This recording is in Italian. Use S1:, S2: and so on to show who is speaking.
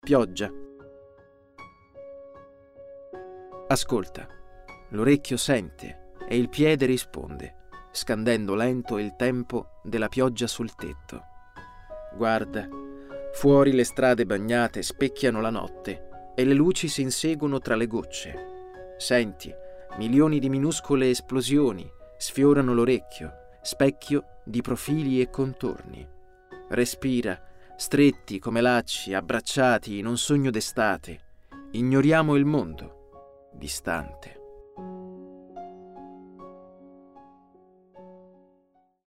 S1: Pioggia. Ascolta, l'orecchio sente e il piede risponde, scandendo lento il tempo della pioggia sul tetto. Guarda, fuori le strade bagnate specchiano la notte e le luci si inseguono tra le gocce. Senti, milioni di minuscole esplosioni sfiorano l'orecchio, specchio di profili e contorni. Respira, stretti come lacci, abbracciati in un sogno d'estate. Ignoriamo il mondo, distante.